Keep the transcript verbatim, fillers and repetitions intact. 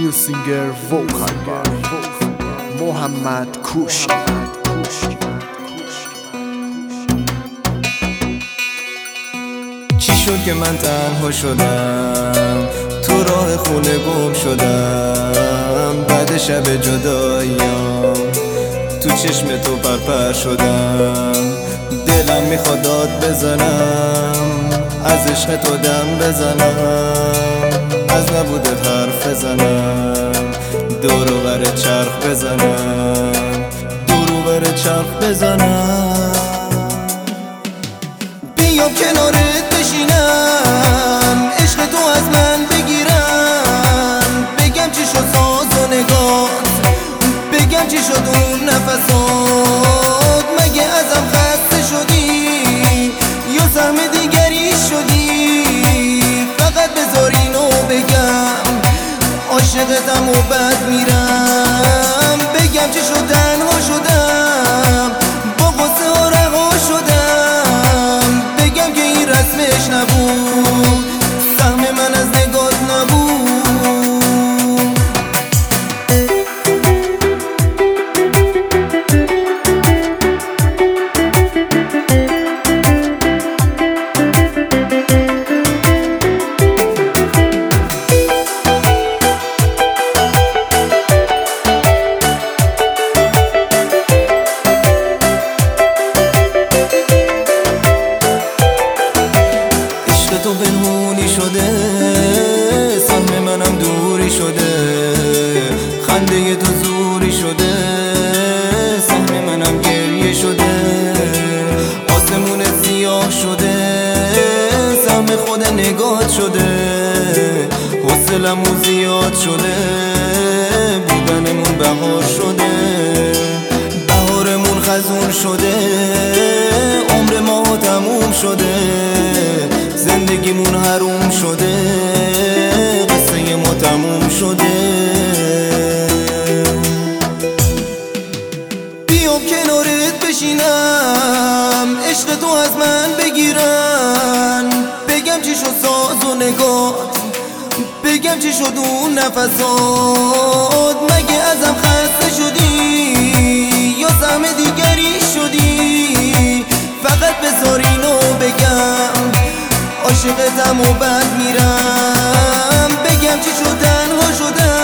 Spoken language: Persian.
لیل سینگر وکال بای محمد کوشی. چی شد که من تنها شدم، تو راه خونه گم شدم، بعد شب جداییام تو چشم تو پرپر شدم. دلم میخواد داد بزنم، از عشق تو دم بزنم، از نبودت حرف بزنم، دور و بر چرخ بزنم، دور و بر چرخ بزنم. بیام کنارت بشینم، عشق تو از من بگیرم، بگم چی شد ساز و نگات، بگم چی شد اون نفسات. مگه ازم خسته شدی یا سهم دیگری شدی؟ فقط بذار اینو بگم، عاشقتم و بد میرم. بگم چی شد تنها شدم، با غصه ها رها شدم، بگم که این رسمش نبود، سهم من از نگات نبود. تو بنمونی شده، سهم منم دوری شده، خنده تو زوری شده، سهم منم گریه شده، آسمون سیاه شده، سهم خود نگات شده، حوصلمون زیاد شده، بودنمون بهار شده، بهارمون خزون شده، عمر ما تموم شده، زندگیمون حروم شده، قصه ما تموم شده. بیام کنارت بشینم، عشق تو از من بگیرن، بگم چی شد ساز و نگات، بگم چی شد اون نفسات. مگه ازم خسته شدی یا سهم دیگری شدی؟ فقط بذار اینو بگم، عاشقتم و بد میرم. بگم چی شد تنها شدم،